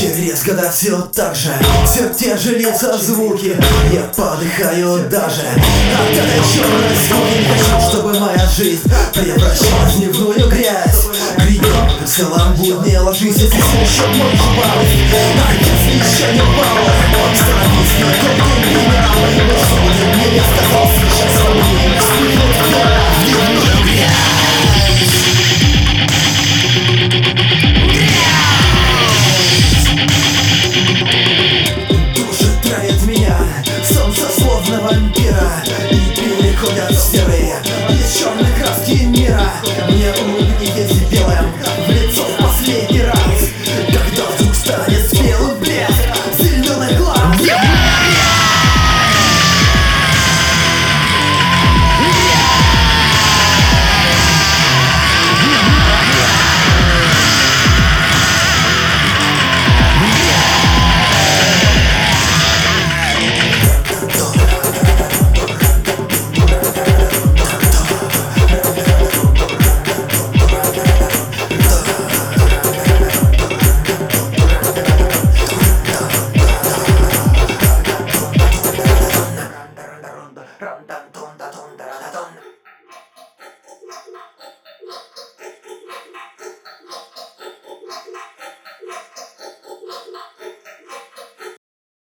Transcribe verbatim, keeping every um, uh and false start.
Через года все так же, все те же лица, звуки. Я подыхаю даже от этой черной скуки. Не хочу, чтобы моя жизнь превращалась в дневную грязь. Гребем, как в целом будни, ложись, если еще можешь упасть. А если еще не упала, становись, никто не меня. Моим условием мне не сказал, сейчас он